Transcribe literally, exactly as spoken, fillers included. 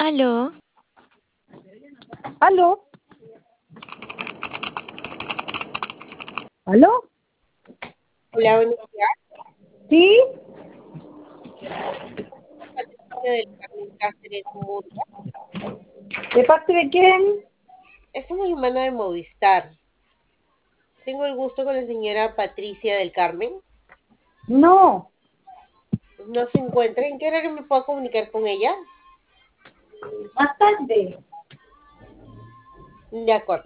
Aló, ¿Aló? ¿Aló? Hola, buenos días. ¿Sí? Patricia del Carmen Cáceres Murga. ¿De parte de quién? Estamos llamando de Movistar. Tengo el gusto con la señora Patricia del Carmen. No. No se encuentra. ¿En qué horario me puedo comunicar con ella? Más tarde. De acuerdo.